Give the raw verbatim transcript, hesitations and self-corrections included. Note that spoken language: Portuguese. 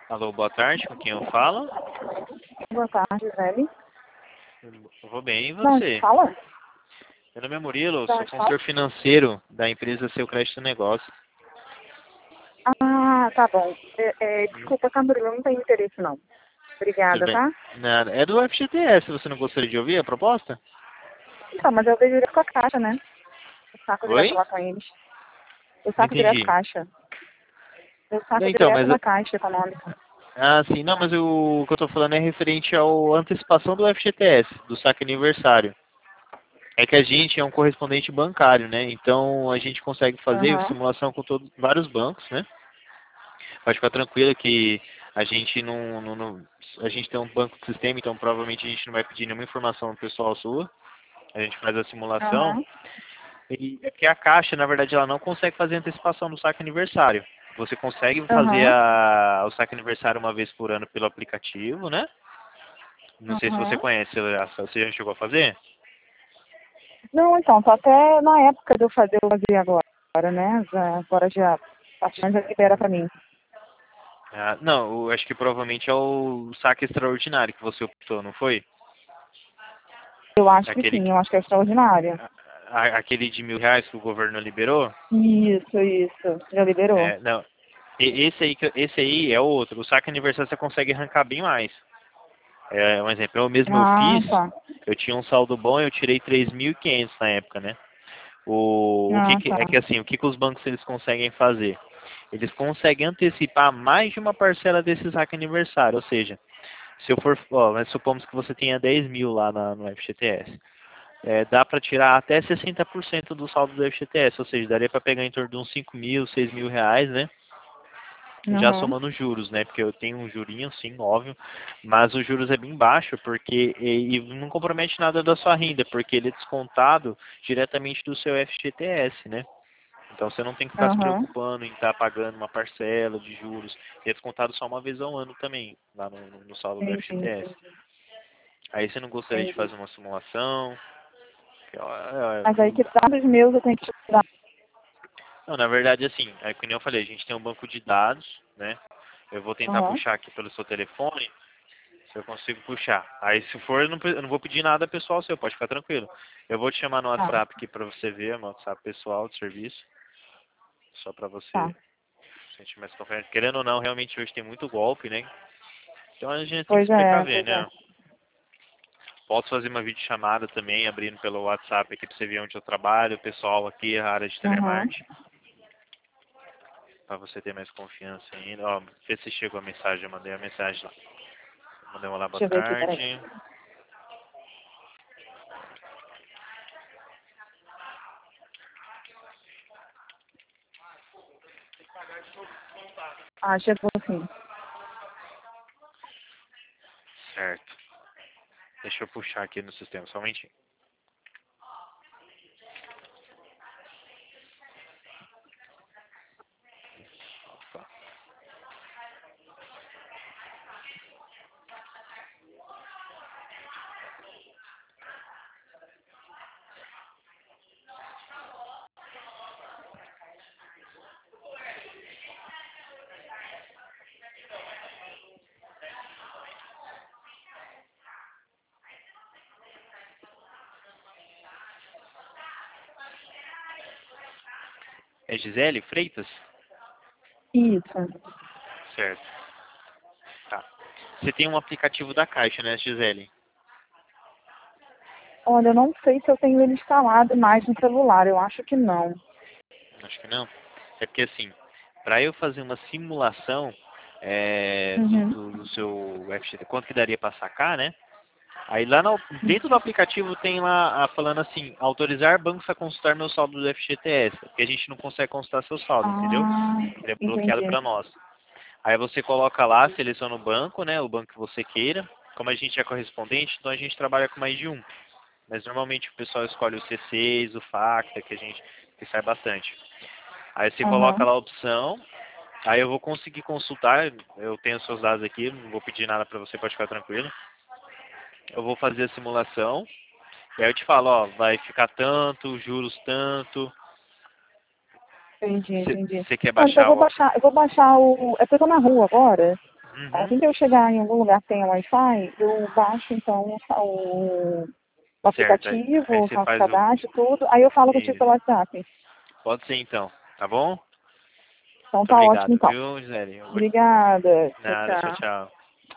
Alô, boa tarde, com quem eu falo? Boa tarde, Velho. Eu vou bem, e Não, te você? fala? Meu nome é Murilo, Não, sou te fala? consultor financeiro da empresa Seu Crédito Negócio. Ah, tá bom. É, é, desculpa, Cambrilo, eu não tenho interesse, não. Tudo Obrigada, bem? tá? Nada. É do F G T S, você não gostaria de ouvir a proposta? Então, mas eu vejo direto com a caixa, né? Eu saco direto Oi? lá com eles. Eu Não saco direto entendi. caixa. Eu Não, saco então, direto mas... na caixa econômica. Ah, sim, não, mas o, o que eu tô falando é referente à antecipação do F G T S, do saque aniversário. É que a gente é um correspondente bancário, né? Então a gente consegue fazer Aham, simulação com todos, vários bancos, né? Pode ficar tranquila que a gente não, não, não- a gente tem um banco de sistema, então provavelmente a gente não vai pedir nenhuma informação pessoal sua. A gente faz a simulação. aham, E é que a Caixa, na verdade, ela não consegue fazer antecipação do saque aniversário. Você consegue fazer aham, a, o saque aniversário uma vez por ano pelo aplicativo, né? Não sei se você aham. conhece, você já chegou a fazer? Não, então, tô até na época de eu fazer, eu fazer agora, né? Já, agora já, a já libera pra mim. Ah, não, eu acho que provavelmente é o saque extraordinário que você optou, não foi? Eu acho que Aquele, sim, eu acho que é extraordinária. a- aquele de mil reais que o governo liberou? Isso, isso. Já liberou. É, não. E- Esse aí, que- esse aí é outro. O saque aniversário você consegue arrancar bem mais. É, um exemplo, eu mesmo eu Ah, fiz, tá. eu tinha um saldo bom, eu tirei três mil e quinhentos na época, né? O, o que, Ah, que é tá. que assim, o que, que os bancos eles conseguem fazer? Eles conseguem antecipar mais de uma parcela desse saque aniversário, ou seja, se eu for, ó, mas supomos que você tenha dez mil lá na, no F G T S. É, dá para tirar até sessenta por cento do saldo do F G T S, ou seja, daria para pegar em torno de uns cinco mil, seis mil reais, né? Já Uhum. somando juros, né? Porque eu tenho um jurinho, sim, óbvio, mas os juros é bem baixo, porque e, e não compromete nada da sua renda, porque ele é descontado diretamente do seu F G T S, né? Então você não tem que ficar se Aham. preocupando em estar pagando uma parcela de juros. E é descontado só uma vez ao ano também, lá no, no no saldo do Entendi, F G T S. entendi. Aí você não gostaria de Entendi. fazer uma simulação? Que, ó, é, é, Mas aí que dados meus eu tenho que tirar. Não, na verdade, assim, é que nem eu falei, a gente tem um banco de dados, né? Eu vou tentar Aham. puxar aqui pelo seu telefone, se eu consigo puxar. Aí, se for, eu não, pre- eu não vou pedir nada pessoal seu, pode ficar tranquilo. Eu vou te chamar no Tá, WhatsApp aqui pra você ver, meu WhatsApp pessoal de serviço, só pra você tá. se sentir mais confiante. Querendo ou não, realmente hoje tem muito golpe, né? Então a gente tem que Pois se é, precaver, pois é. né? Posso fazer uma videochamada também, abrindo pelo WhatsApp aqui pra você ver onde eu trabalho, o pessoal aqui, a área de Aham. telemarketing. Pra você ter mais confiança ainda. Ó, vê se chegou a mensagem, eu mandei a mensagem lá. Mandei um olá, boa Deixa eu ver aqui, peraí. tarde. Ah, chegou sim. Certo. Deixa eu puxar aqui no sistema, só um momentinho. Opa. É Gisele Freitas? Isso. Certo. Tá. Você tem um aplicativo da Caixa, né, Gisele? Olha, eu não sei se eu tenho ele instalado mais no celular. Eu acho que não. Acho que não. É porque assim, para eu fazer uma simulação é, do, Uhum. do, do seu F G T, quanto que daria para sacar, né? Aí lá no, dentro do aplicativo tem lá a, falando assim, autorizar bancos a consultar meu saldo do F G T S, porque a gente não consegue consultar seu saldo, entendeu? Ah, Ele é bloqueado entendi. para nós. Aí você coloca lá, seleciona o banco, né? O banco que você queira. Como a gente é correspondente, então a gente trabalha com mais de um. Mas normalmente o pessoal escolhe o C seis, o Facta, que a gente que sai bastante. Aí você coloca Aham. lá a opção. Aí eu vou conseguir consultar. Eu tenho os seus dados aqui, não vou pedir nada para você, pode ficar tranquilo. Eu vou fazer a simulação. E aí eu te falo, ó, vai ficar tanto, juros tanto. Entendi, entendi. Você quer Olha, então eu baixar vou o... baixar, eu vou baixar o. É porque eu tô na rua agora. Uhum. Assim que eu chegar em algum lugar que tenha Wi-Fi, eu baixo então o, o Certo. Aí, aí aplicativo, você faço faz o. cadastro, tudo, aí eu falo contigo Isso. pelo WhatsApp. Pode ser então, tá bom? Então Muito tá ótimo obrigado, então. viu, Gisele? Obri- Obrigada. Tchau, Nada, tchau, tchau. tchau.